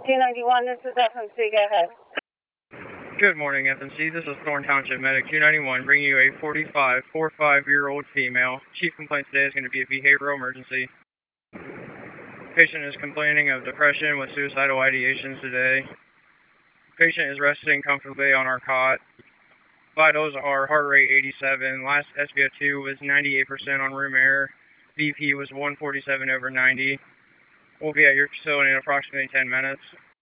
291, this is FMC, go ahead. Good morning, FMC. This is Thorn Township Medic 291, bringing you a 45-year-old female. Chief complaint today is going to be a behavioral emergency. Patient is complaining of depression with suicidal ideations today. Patient is resting comfortably on our cot. Vitals are heart rate 87. Last SpO2 was 98% on room air. BP was 147/90. We'll be at your facility in approximately 10 minutes.